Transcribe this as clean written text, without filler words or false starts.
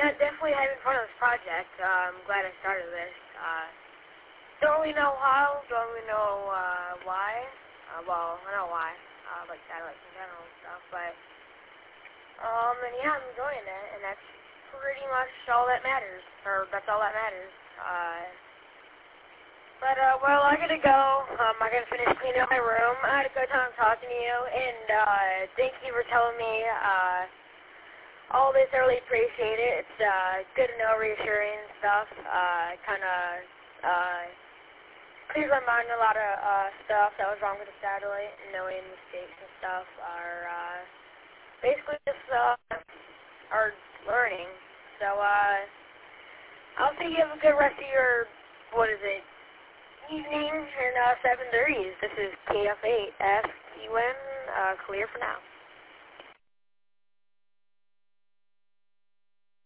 yeah, definitely having fun with this project. I'm glad I started this. Don't really know how, don't really know why. Well, I know why, like satellites in general and stuff, but, and yeah, I'm enjoying it, and that's pretty much all that matters, or that's all that matters. Well, I gotta go. I gotta finish cleaning up my room. I had a good time talking to you, and thank you for telling me all this. I really appreciate it. It's good to know, reassuring and stuff. Kind of clears my mind a lot of stuff that was wrong with the satellite, and knowing mistakes and stuff are basically just are learning. So I'll see you have a good rest of your, what is it, evening, and 7:30. This is KF8FUN, clear for now.